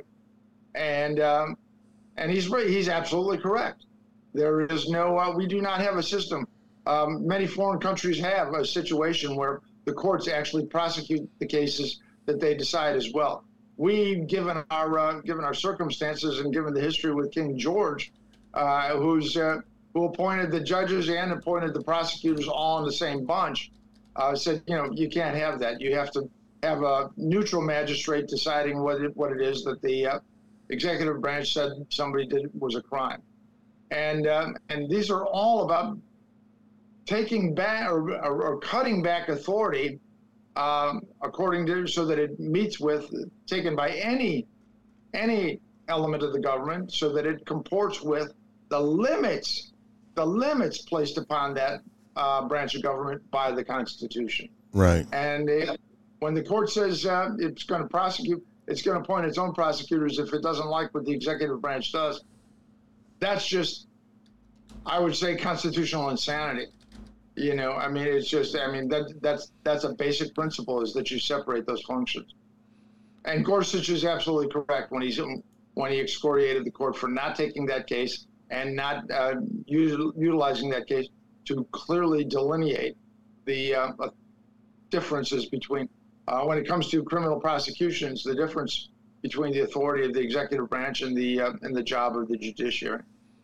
H: and um, and he's he's absolutely correct. There is no, uh, we do not have a system. Um, many foreign countries have a situation where the courts actually prosecute the cases that they decide as well. We, given our uh, given our circumstances and given the history with King George, uh, who's uh, who appointed the judges and appointed the prosecutors all in the same bunch, uh, said, you know, you can't have that. You have to have a neutral magistrate deciding what it, what it is that the uh, executive branch said somebody did was a crime, and um, and these are all about taking back or, or, or cutting back authority. Um, according to, so that it meets with, taken by any any element of the government so that it comports with the limits, the limits placed upon that uh, branch of government by the Constitution.
A: Right.
H: And uh, when the court says uh, it's going to prosecute, it's going to appoint its own prosecutors if it doesn't like what the executive branch does, that's just, I would say, constitutional insanity. You know, I mean, it's just, I mean, that that's that's a basic principle, is that you separate those functions. And Gorsuch is absolutely correct when he's when he excoriated the court for not taking that case and not uh, util, utilizing that case to clearly delineate the uh, differences between, uh, when it comes to criminal prosecutions, the difference between the authority of the executive branch and the uh, and the job of the judiciary.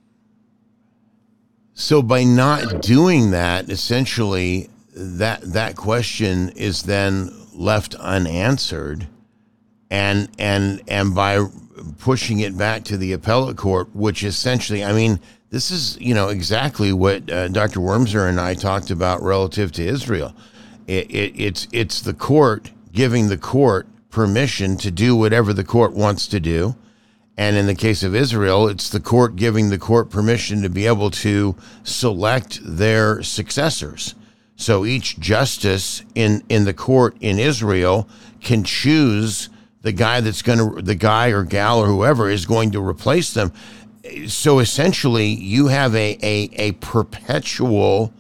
A: So by not doing that, essentially, that that question is then left unanswered, and and and by pushing it back to the appellate court, which essentially, I mean, this is, you know, exactly what uh, Doctor Wormser and I talked about relative to Israel. It, it, it's it's the court giving the court permission to do whatever the court wants to do. And in the case of Israel, it's the court giving the court permission to be able to select their successors. So each justice in, in the court in Israel can choose the guy that's going to, the guy or gal or whoever is going to replace them. So essentially, you have a, a, a perpetual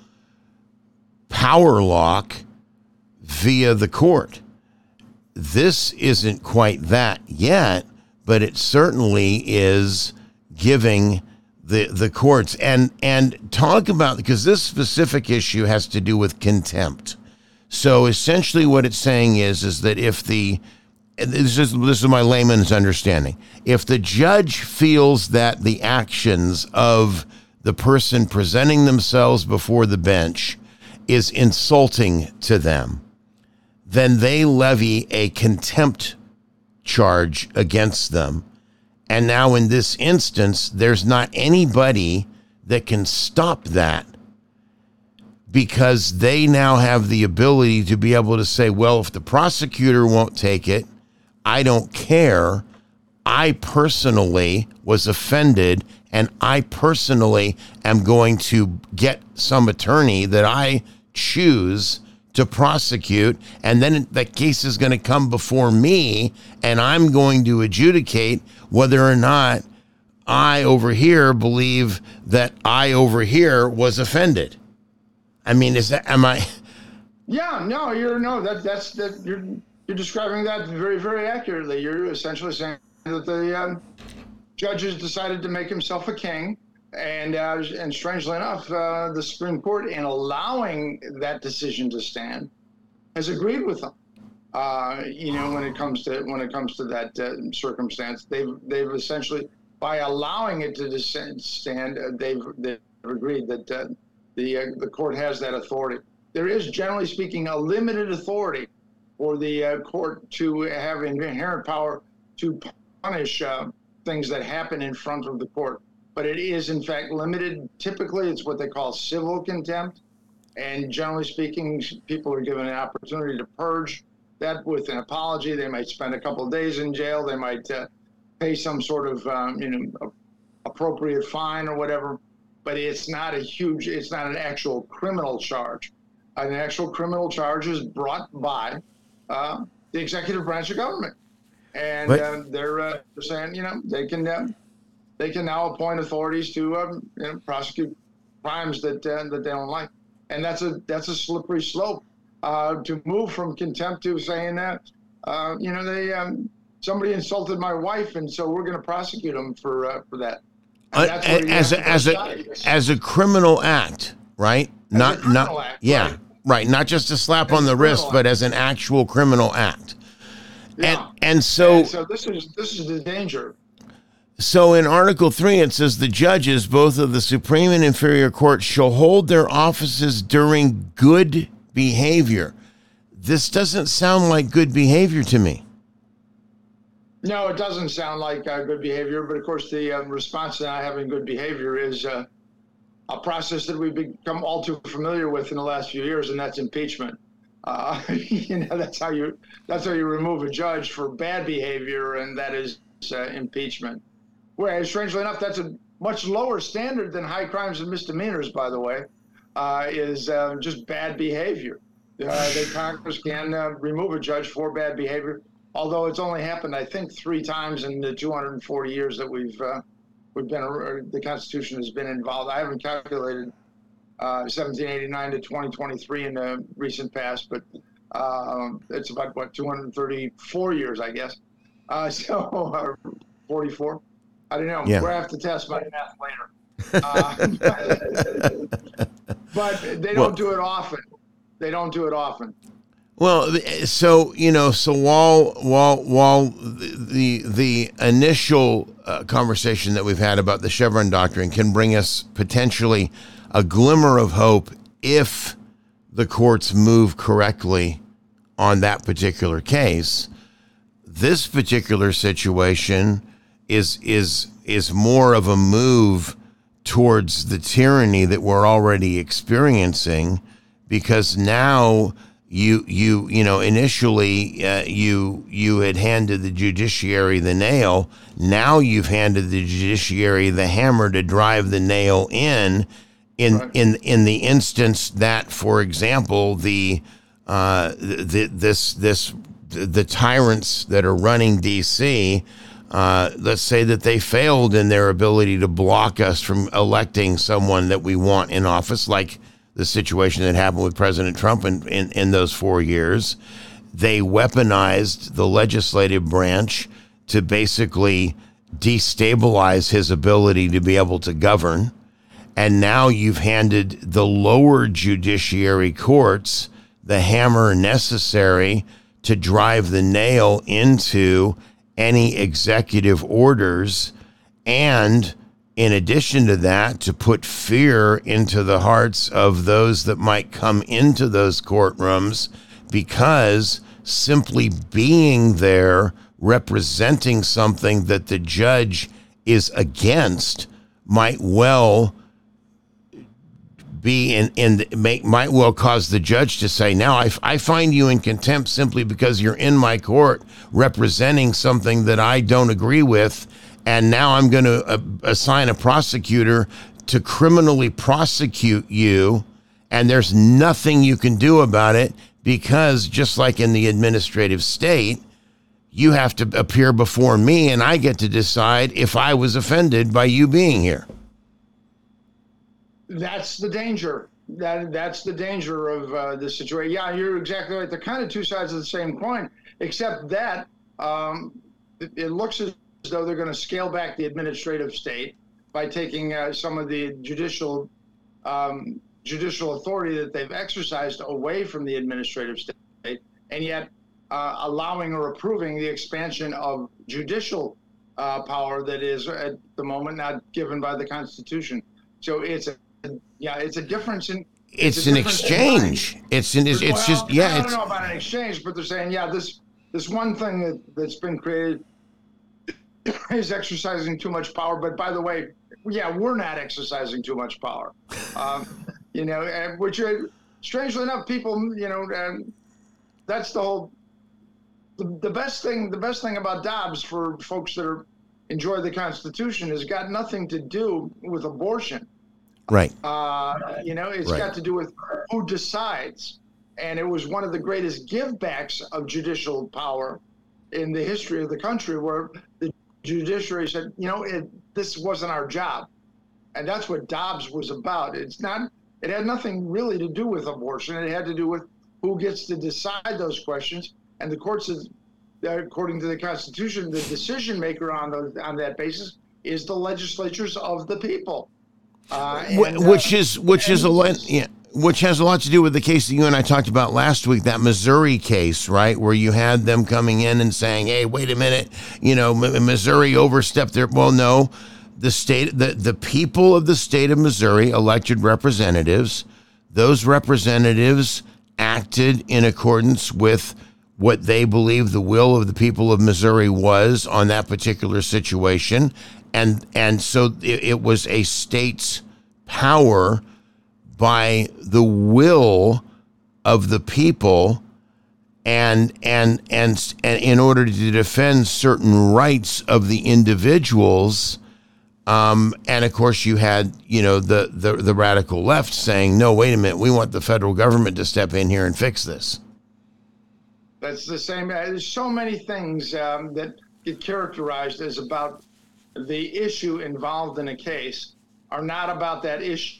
A: power lock via the court. This isn't quite that yet, but it certainly is giving the the courts and and talk about, because this specific issue has to do with contempt. So essentially what it's saying is is that if the this is this is my layman's understanding, if the judge feels that the actions of the person presenting themselves before the bench is insulting to them, then they levy a contempt charge against them. And now in this instance, there's not anybody that can stop that, because they now have the ability to be able to say, well, if the prosecutor won't take it, I don't care. I personally was offended, and I personally am going to get some attorney that I choose to prosecute, and then that case is going to come before me, and I'm going to adjudicate whether or not I over here believe that I over here was offended. I mean, is that, am I?
H: Yeah, no, you're, no, that, that's, that you're, you're describing that very, very accurately. You're essentially saying that the um, judge has decided to make himself a king. And uh, and strangely enough, uh, the Supreme Court, in allowing that decision to stand, has agreed with them. Uh, you know, when it comes to when it comes to that uh, circumstance, they've they've essentially, by allowing it to stand, uh, they've they've agreed that uh, the uh, the court has that authority. There is, generally speaking, a limited authority for the uh, court to have inherent power to punish uh, things that happen in front of the court. But it is, in fact, limited. Typically, it's what they call civil contempt. And generally speaking, people are given an opportunity to purge that with an apology. They might spend a couple of days in jail. They might uh, pay some sort of um, you know, appropriate fine or whatever. But it's not a huge, it's not an actual criminal charge. An actual criminal charge is brought by uh, the executive branch of government. And uh, they're, uh, they're saying, you know, they can... Uh, They can now appoint authorities to um, you know, prosecute crimes that uh, that they don't like, and that's a that's a slippery slope uh, to move from contempt to saying that uh, you know they um, somebody insulted my wife, and so we're going to prosecute them for uh, for that.
A: Uh, as a, as a as a criminal act, right?
H: As
A: not
H: a criminal
A: not
H: act,
A: yeah,
H: right.
A: right. Not just a slap
H: As
A: on
H: a
A: the wrist,
H: criminal
A: but
H: act.
A: as an actual criminal act.
H: Yeah.
A: And and so.
H: And so this is this is the danger.
A: So in Article three, it says the judges, both of the Supreme and Inferior Court, shall hold their offices during good behavior. This doesn't sound like good behavior to me.
H: No, it doesn't sound like uh, good behavior. But of course, the uh, response to not having good behavior is uh, a process that we've become all too familiar with in the last few years, and that's impeachment. Uh, you know, that's how you that's how you remove a judge for bad behavior, and that is uh, impeachment. Whereas, strangely enough, that's a much lower standard than high crimes and misdemeanors, by the way, uh, is uh, just bad behavior. Uh, that Congress can uh, remove a judge for bad behavior, although it's only happened, I think, three times in the two hundred forty years that we've uh, we've been uh, the Constitution has been involved. I haven't calculated uh, seventeen eighty-nine to twenty twenty-three in the recent past, but uh, it's about what two hundred thirty-four years, I guess. Uh, so uh, forty-four. I don't know.
A: Yeah.
H: We'll have to test my math later. Uh, but they don't
A: well,
H: do it often. They don't do it often.
A: Well, so you know, so while while while the the initial uh, conversation that we've had about the Chevron doctrine can bring us potentially a glimmer of hope if the courts move correctly on that particular case, this particular situation is is is more of a move towards the tyranny that we're already experiencing, because now you you you know initially uh, you you had handed the judiciary the nail. Now you've handed the judiciary the hammer to drive the nail in. In
H: right.
A: in in the instance that, for example, the uh, the this this the tyrants that are running D C, uh, let's say that they failed in their ability to block us from electing someone that we want in office, like the situation that happened with President Trump in, in, in those four years. They weaponized the legislative branch to basically destabilize his ability to be able to govern. And now you've handed the lower judiciary courts the hammer necessary to drive the nail into any executive orders, and in addition to that, to put fear into the hearts of those that might come into those courtrooms, because simply being there representing something that the judge is against might well be in, in make, might well cause the judge to say, now I, I find you in contempt simply because you're in my court representing something that I don't agree with, and now I'm going to uh, assign a prosecutor to criminally prosecute you, and there's nothing you can do about it, because just like in the administrative state, you have to appear before me and I get to decide if I was offended by you being here.
H: That's the danger. That that's the danger of uh, this situation. Yeah, you're exactly right. They're kind of two sides of the same coin, except that um, it, it looks as though they're going to scale back the administrative state by taking uh, some of the judicial um, judicial authority that they've exercised away from the administrative state, and yet uh, allowing or approving the expansion of judicial uh, power that is at the moment not given by the Constitution. So it's a Yeah, it's a difference in.
A: It's,
H: it's
A: an
H: difference
A: exchange. It's an. It's,
H: well,
A: it's just yeah.
H: I don't
A: It's,
H: know about an exchange, but they're saying yeah, this this one thing that that's been created is exercising too much power. But by the way, yeah, we're not exercising too much power. Um, you know, and which are, strangely enough, people, you know, um, that's the whole. The, the best thing, the best thing about Dobbs for folks that are enjoy the Constitution has got nothing to do with abortion.
A: Right.
H: Uh, you know, it's
A: right.
H: got to do with who decides. And it was one of the greatest givebacks of judicial power in the history of the country, where the judiciary said, you know, it, this wasn't our job. And that's what Dobbs was about. It's not, it had nothing really to do with abortion. It had to do with who gets to decide those questions. And the courts, is, according to the Constitution, the decision maker on those, on that basis is the legislatures of the people. Uh, and,
A: which
H: uh,
A: is which is a lot, yeah, which has a lot to do with the case that you and I talked about last week, that Missouri case, right, where you had them coming in and saying, "Hey, wait a minute, you know, Missouri overstepped their." Well, no, the state, the the people of the state of Missouri elected representatives. Those representatives acted in accordance with what they believed the will of the people of Missouri was on that particular situation. And and so it, it was a state's power by the will of the people, and and and and in order to defend certain rights of the individuals, Um, and of course, you had, you know, the, the, the radical left saying, no, wait a minute, we want the federal government to step in here and fix this.
H: That's the same. There's so many things um, that get characterized as about the issue involved in a case are not about that issue.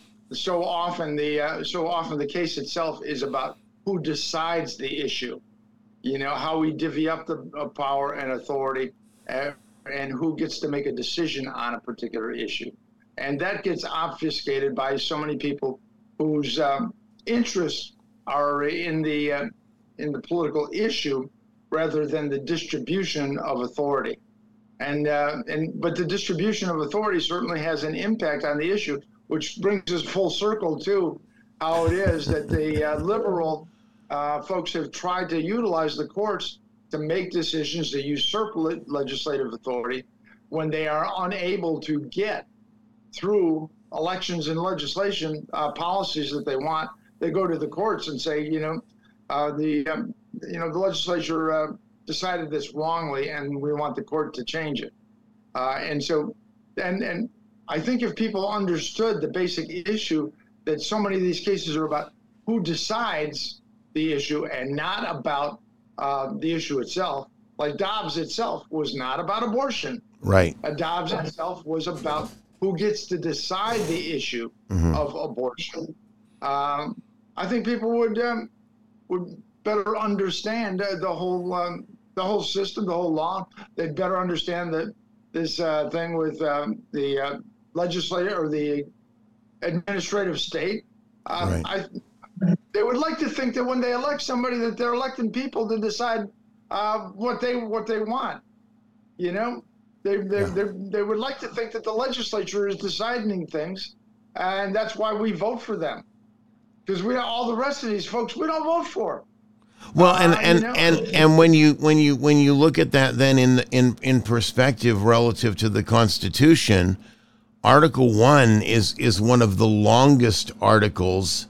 H: So often the uh, so often the case itself is about who decides the issue. You know, how we divvy up the uh, power and authority, uh, and who gets to make a decision on a particular issue. And that gets obfuscated by so many people whose um, interests are in the uh, in the political issue rather than the distribution of authority. And uh, and but the distribution of authority certainly has an impact on the issue, which brings us full circle to how it is that the uh, liberal uh, folks have tried to utilize the courts to make decisions to usurp le- legislative authority when they are unable to get through elections and legislation uh, policies that they want. They go to the courts and say, you know, uh, the um, you know the legislature uh, decided this wrongly, and we want the court to change it. Uh, and so, and and I think if people understood the basic issue, that so many of these cases are about who decides the issue and not about uh, the issue itself. Like Dobbs itself was not about abortion.
A: Right.
H: Uh, Dobbs itself was about who gets to decide the issue
A: Mhm.
H: of abortion. Um, I think people would um, would better understand uh, the whole um, the whole system, the whole law. They'd better understand that this uh, thing with um, the uh, legislature or the administrative state. Uh, I, they would like to think that when they elect somebody, that they're electing people to decide uh, what they what they want. You know, they they they they would like to think that the legislature is deciding things, and that's why we vote for them. Because we all the rest of these folks we don't vote for.
A: Well, and
H: Uh,
A: and,
H: you know?
A: and and when you when you when you look at that, then in the, in in perspective relative to the Constitution, Article One is is one of the longest articles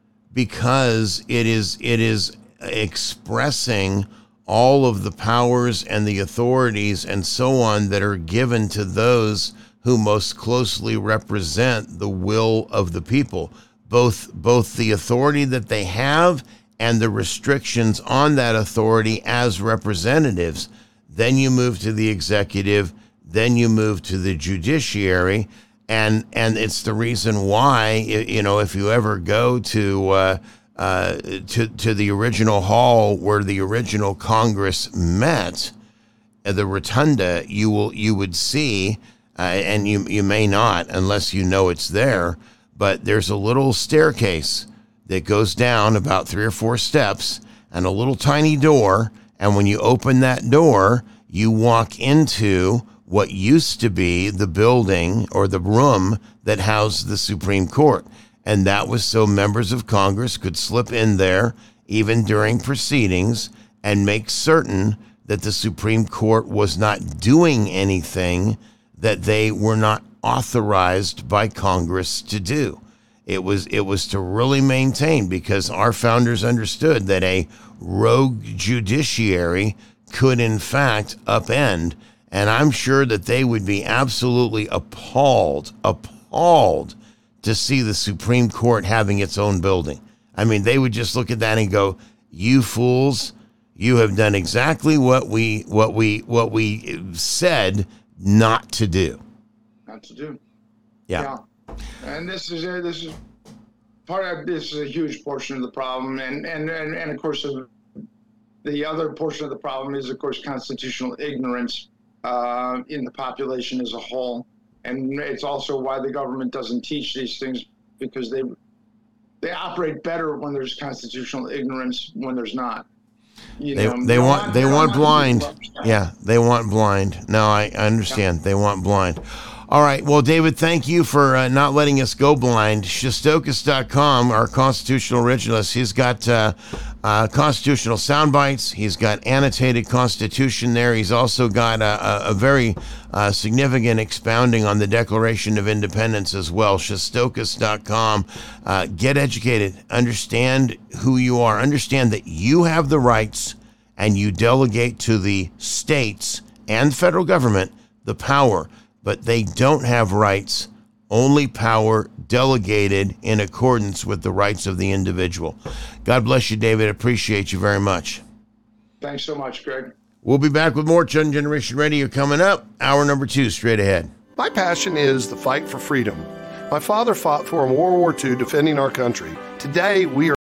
A: because it is it is expressing all of the powers and the authorities and so on that are given to those who most closely represent the will of the people, both both the authority that they have and the restrictions on that authority as representatives. Then you move to the executive, then you move to the judiciary, and and it's the reason why, you know, if you ever go to uh, uh, to to the original hall where the original Congress met, uh, the rotunda, you will you would see, uh, and you you may not unless you know it's there, but there's a little staircase that goes down about three or four steps and a little tiny door. And when you open that door, you walk into what used to be the building or the room that housed the Supreme Court. And that was so members of Congress could slip in there, even during proceedings, and make certain that the Supreme Court was not doing anything that they were not authorized by Congress to do. It was it was to really maintain, because our founders understood that a rogue judiciary could in fact upend, and I'm sure that they would be absolutely appalled, appalled to see the Supreme Court having its own building. I mean, they would just look at that and go, "You fools, you have done exactly what we what we what we said not to do."
H: Not to do.
A: Yeah.
H: Yeah. And this is a, this is part of this is a huge portion of the problem, and and and, and of course uh, the other portion of the problem is of course constitutional ignorance uh, in the population as a whole, and it's also why the government doesn't teach these things, because they they operate better when there's constitutional ignorance when there's not. You
A: They
H: know,
A: they
H: don't
A: want they
H: don't
A: want blind.
H: people upset.
A: Yeah, they want blind. No, I I understand. They want blind. All right. Well, David, thank you for uh, not letting us go blind. Shostokis dot com, our constitutional originalist, he's got uh, uh, constitutional sound bites. He's got annotated constitution there. He's also got a, a, a very uh, significant expounding on the Declaration of Independence as well. Shostokis dot com. Uh, get educated. Understand who you are. Understand that you have the rights, and you delegate to the states and federal government the power but they don't have rights, only power delegated in accordance with the rights of the individual. God bless you, David. Appreciate you very much.
H: Thanks so much, Greg.
A: We'll be back with more Chosen Generation Radio coming up. Hour number two, straight ahead.
B: My passion is the fight for freedom. My father fought for in World War Two, defending our country. Today, we are